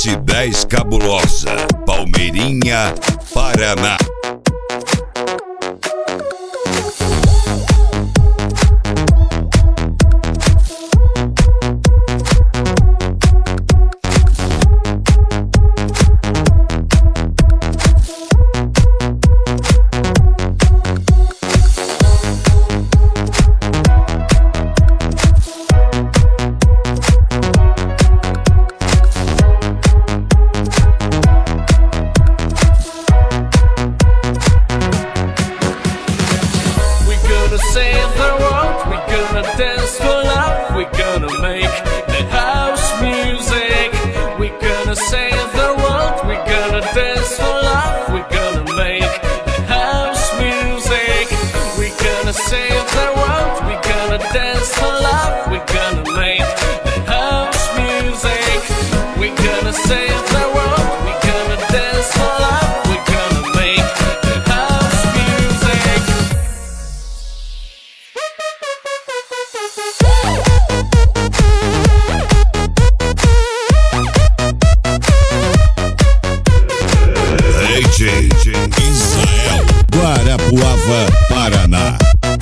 S10 Cabulosa, Palmeirinha, Paraná. Save the world, we're gonna dance for love, we're gonna make the house music. We're gonna save the world, we're gonna dance for love, we're gonna make the house music. We're gonna save the world, we're gonna dance for love, we're gonna make the house music. We're gonna save the world, we're gonna dance for love, we're gonna make the house music. DJ Israel, Guarapuava, Paraná.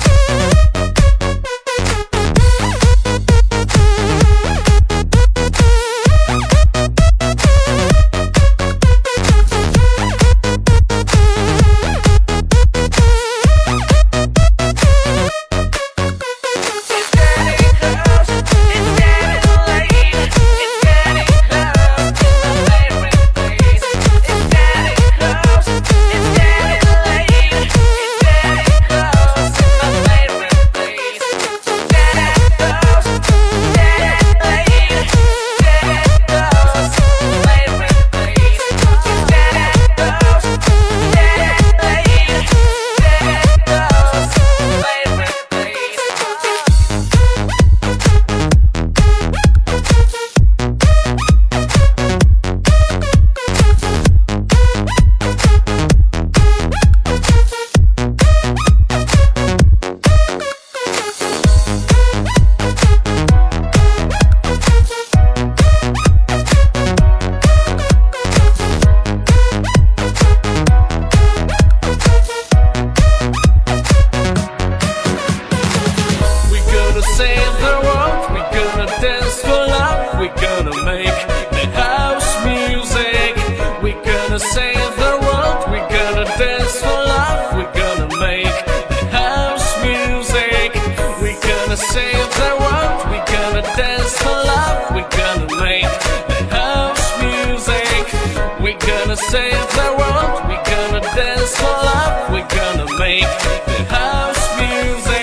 Save the world, we're gonna dance for love, we're gonna make the house music. We're gonna save the world, we're gonna dance for love, we're gonna make the house music. We're gonna save the world, we're gonna dance for love, we're gonna make the house music. We're gonna save the world, we're gonna dance for love, we're gonna make the house music.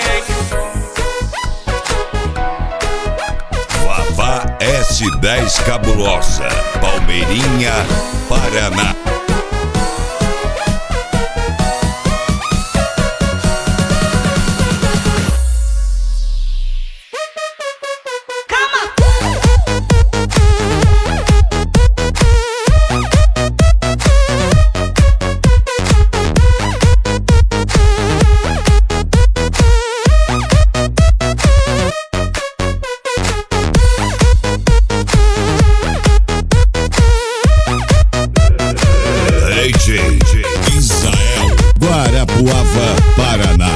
S10 Cabulosa, Palmeirinha, Paraná. DJ Israel, Guarapuava, Paraná.